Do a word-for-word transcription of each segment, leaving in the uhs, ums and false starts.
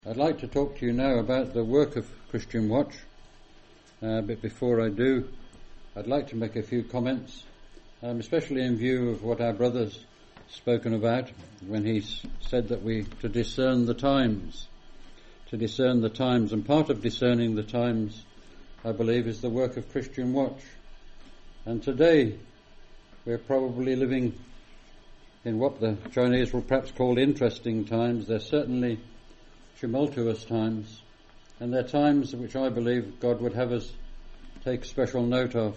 I'd like to talk to you now about the work of Christian Watch, uh, but before I do, I'd like to make a few comments, um, especially in view of what our brother's spoken about when he said that we to discern the times, to discern the times, and part of discerning the times, I believe, is the work of Christian Watch. And today, we're probably living in what the Chinese will perhaps call interesting times. They're certainly tumultuous times, and they're times which I believe God would have us take special note of.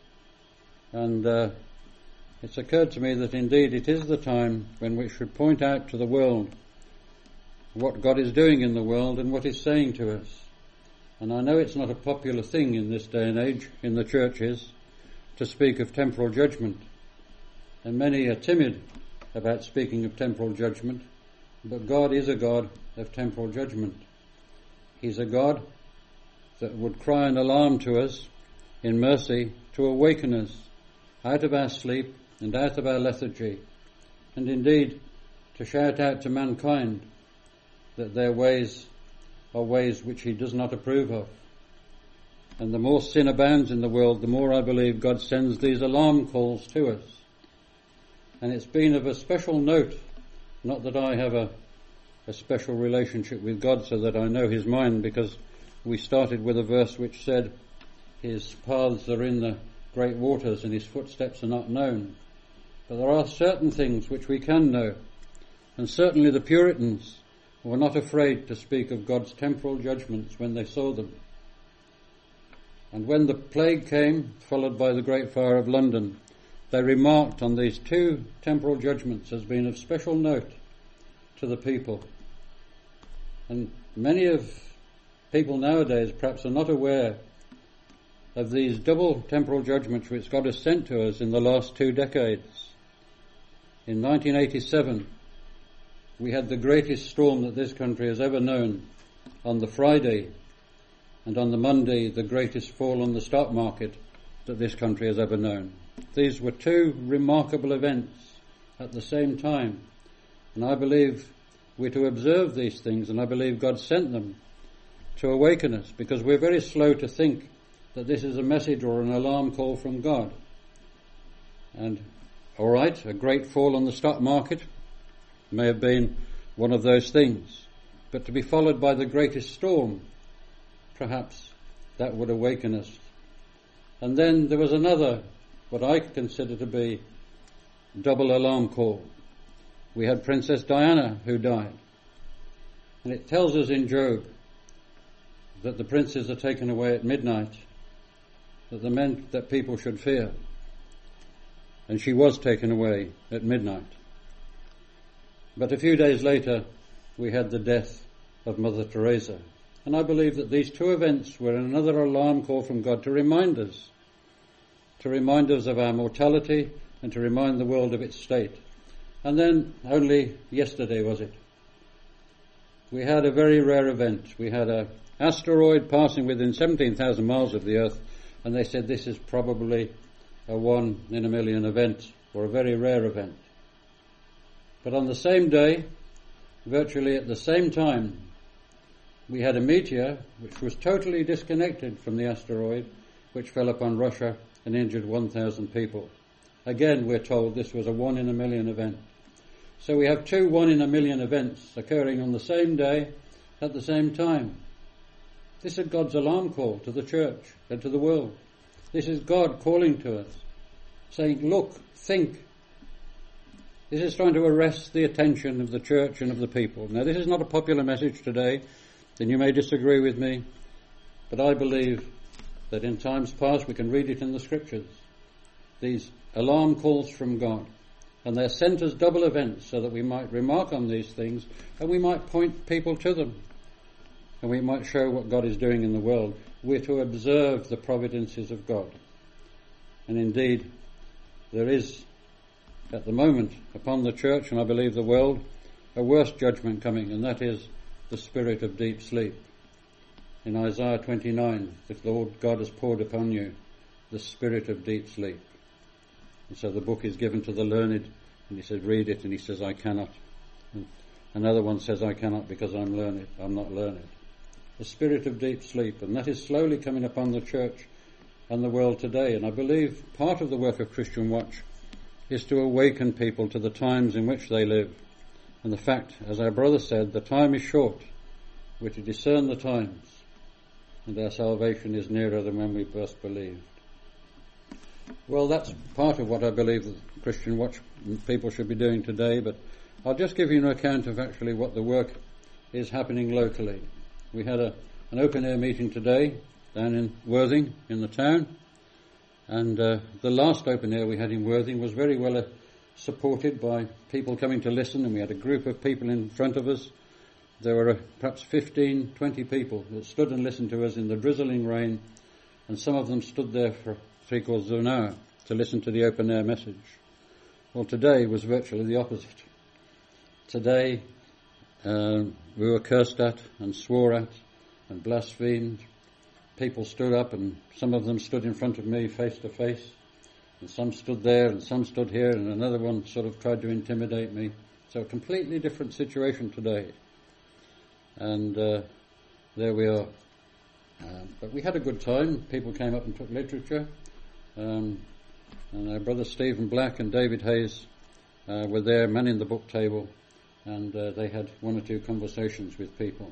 And uh, it's occurred to me that indeed it is the time when we should point out to the world what God is doing in the world and what He's saying to us. And I know it's not a popular thing in this day and age in the churches to speak of temporal judgment, and many are timid about speaking of temporal judgment, but God is a God of temporal judgment. He's a God that would cry an alarm to us in mercy to awaken us out of our sleep and out of our lethargy, and indeed to shout out to mankind that their ways are ways which He does not approve of. And the more sin abounds in the world, the more I believe God sends these alarm calls to us. And it's been of a special note, not that I have a a special relationship with God so that I know His mind, because we started with a verse which said His paths are in the great waters and His footsteps are not known. But there are certain things which we can know, and certainly the Puritans were not afraid to speak of God's temporal judgments when they saw them. And when the plague came, followed by the Great Fire of London, they remarked on these two temporal judgments as being of special note to the people. And many of people nowadays perhaps are not aware of these double temporal judgments which God has sent to us in the last two decades. In nineteen eighty-seven, we had the greatest storm that this country has ever known on the Friday, and on the Monday, the greatest fall on the stock market that this country has ever known. These were two remarkable events at the same time, and I believe we're to observe these things, and I believe God sent them to awaken us, because we're very slow to think that this is a message or an alarm call from God. And, all right, a great fall on the stock market may have been one of those things, but to be followed by the greatest storm, perhaps that would awaken us. And then there was another, what I consider to be, double alarm call. We had Princess Diana who died. And it tells us in Job that the princes are taken away at midnight, that the men that people should fear. And she was taken away at midnight. But a few days later, we had the death of Mother Teresa. And I believe that these two events were another alarm call from God to remind us, to remind us of our mortality and to remind the world of its state. And then, only yesterday was it, we had a very rare event. We had an asteroid passing within seventeen thousand miles of the Earth, and they said this is probably a one in a million event, or a very rare event. But on the same day, virtually at the same time, we had a meteor which was totally disconnected from the asteroid, which fell upon Russia and injured one thousand people. Again, we're told this was a one in a million event. So we have two one in a million events occurring on the same day at the same time. This is God's alarm call to the church and to the world. This is God calling to us, saying, look, think. This is trying to arrest the attention of the church and of the people. Now, this is not a popular message today, and you may disagree with me, but I believe that in times past we can read it in the Scriptures. These alarm calls from God. And they're sent as double events so that we might remark on these things and we might point people to them. And we might show what God is doing in the world. We're to observe the providences of God. And indeed, there is, at the moment, upon the church, and I believe the world, a worse judgment coming, and that is the spirit of deep sleep. In Isaiah twenty-nine, the Lord God has poured upon you the spirit of deep sleep. And so the book is given to the learned, and he said, read it, and he says, I cannot. And, Another one says, I cannot because I'm learned. I'm not learned. The spirit of deep sleep, and that is slowly coming upon the church and the world today. And I believe part of the work of Christian Watch is to awaken people to the times in which they live. And the fact, as our brother said, the time is short. We're to discern the times, and our salvation is nearer than when we first believed. Well, that's part of what I believe that Christian Watch people should be doing today, but I'll just give you an account of actually what the work is happening locally. We had a, an open-air meeting today down in Worthing in the town, and uh, the last open-air we had in Worthing was very well uh, supported by people coming to listen, and we had a group of people in front of us. There were uh, perhaps fifteen, twenty people that stood and listened to us in the drizzling rain, and some of them stood there for three quarters of an hour to listen to the open-air message. Well, today was virtually the opposite. Today uh, we were cursed at and swore at and blasphemed. People stood up, and some of them stood in front of me face to face, and some stood there and some stood here, and another one sort of tried to intimidate me. So a completely different situation today. And uh, there we are. Uh, but we had a good time. People came up and took literature. Um, and our brother Stephen Black and David Hayes uh, were there manning the book table, and uh, they had one or two conversations with people.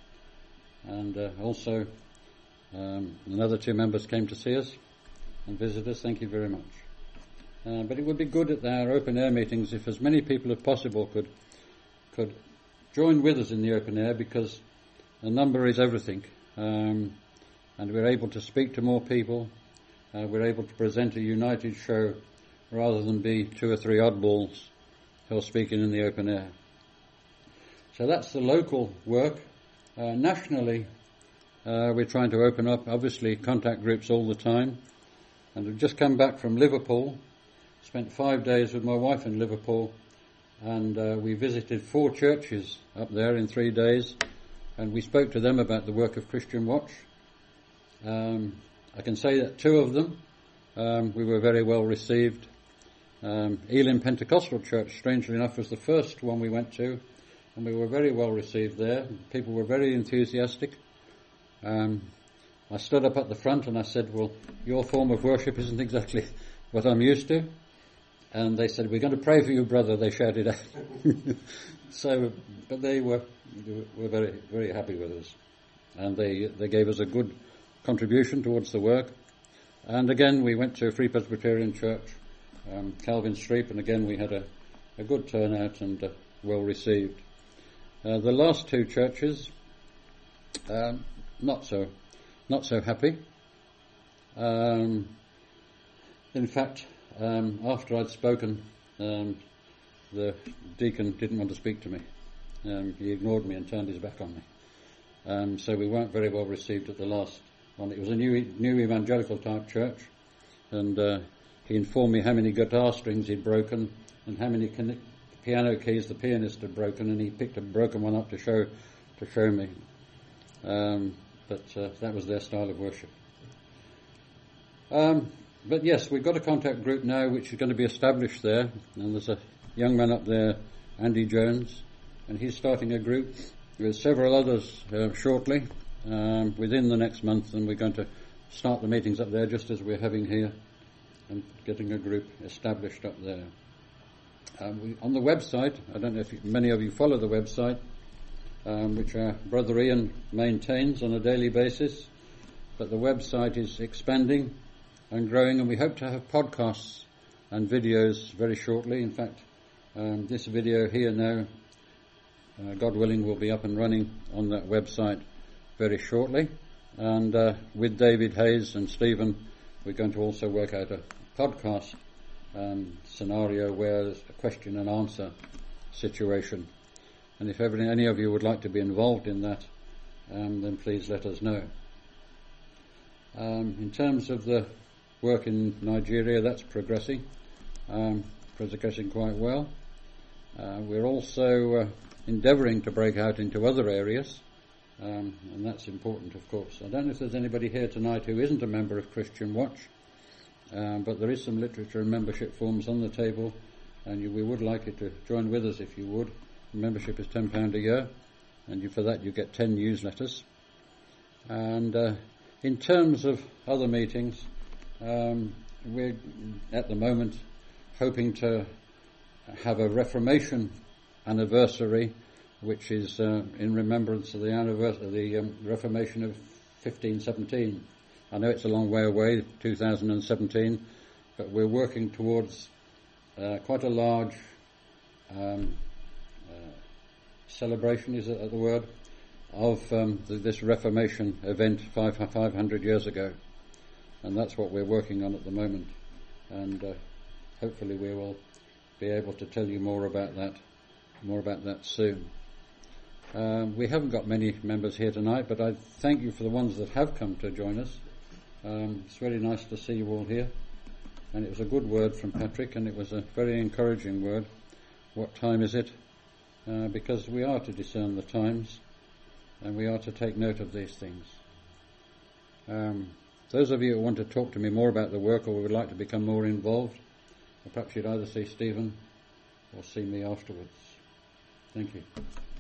And uh, also um, another two members came to see us and visit us. Thank you very much. Uh, but it would be good at our open air meetings if as many people as possible could could join with us in the open air, because the number is everything. Um, and we're able to speak to more people. Uh, we're able to present a united show rather than be two or three oddballs who are speaking in the open air. So that's the local work. Uh, nationally, uh, we're trying to open up, obviously, contact groups all the time. And we've just come back from Liverpool, spent five days with my wife in Liverpool, and uh, we visited four churches up there in three days, and we spoke to them about the work of Christian Watch. Um, I can say that two of them, um, we were very well received. Um, Elim Pentecostal Church, strangely enough, was the first one we went to, and we were very well received there. People were very enthusiastic. Um, I stood up at the front and I said, well, your form of worship isn't exactly what I'm used to. And they said, we're going to pray for you, brother, they shouted out. So, but they were, were very, very happy with us. And they, they gave us a good contribution towards the work. And again, we went to a Free Presbyterian Church, um, Calvin Street, and again we had a, a good turnout and uh, well received. Uh, the last two churches, um, not so, not so happy. Um, in fact, um, after I'd spoken, um, the deacon didn't want to speak to me. Um, he ignored me and turned his back on me. Um, so we weren't very well received at the last one. It was a new, new evangelical type church, and uh, he informed me how many guitar strings he'd broken and how many can- piano keys the pianist had broken, and he picked a broken one up to show to show me. Um, but uh, that was their style of worship. Um, but yes, we've got a contact group now which is going to be established there, and there's a young man up there, Andy Jones, and he's starting a group with several others uh, shortly, um, within the next month, and we're going to start the meetings up there just as we're having here, and getting a group established up there. Um, we, on the website, I don't know if you, many of you follow the website, um, which our brother Ian maintains on a daily basis, but the website is expanding and growing, and we hope to have podcasts and videos very shortly. In fact, um, this video here now, uh, God willing, will be up and running on that website very shortly. And uh, with David Hayes and Stephen, we're going to also work out a podcast um, scenario where there's a question and answer situation. And if ever, any of you would like to be involved in that, um, then please let us know. Um, in terms of the work in Nigeria, that's progressing, um, progressing quite well. Uh, we're also uh, endeavouring to break out into other areas, um, and that's important, of course. I don't know if there's anybody here tonight who isn't a member of Christian Watch, um, but there is some literature and membership forms on the table, and you, we would like you to join with us if you would. membership is ten pounds a year, and you, for that you get ten newsletters. And uh, in terms of other meetings, um, we're at the moment hoping to have a Reformation anniversary, which is uh, in remembrance of the anniversary of the um, Reformation of fifteen seventeen. I know it's a long way away, two thousand seventeen, but we're working towards uh, quite a large um, uh, celebration, is that the word, of um, the, this Reformation event five, five hundred years ago. And that's what we're working on at the moment. And uh, hopefully we will be able to tell you more about that, more about that soon. Um, we haven't got many members here tonight, but I thank you for the ones that have come to join us. Um, it's really nice to see you all here. And it was a good word from Patrick, and it was a very encouraging word. What time is it? Uh, because we are to discern the times, and we are to take note of these things. Um, those of you who want to talk to me more about the work or would like to become more involved, perhaps you'd either see Stephen or see me afterwards. Thank you.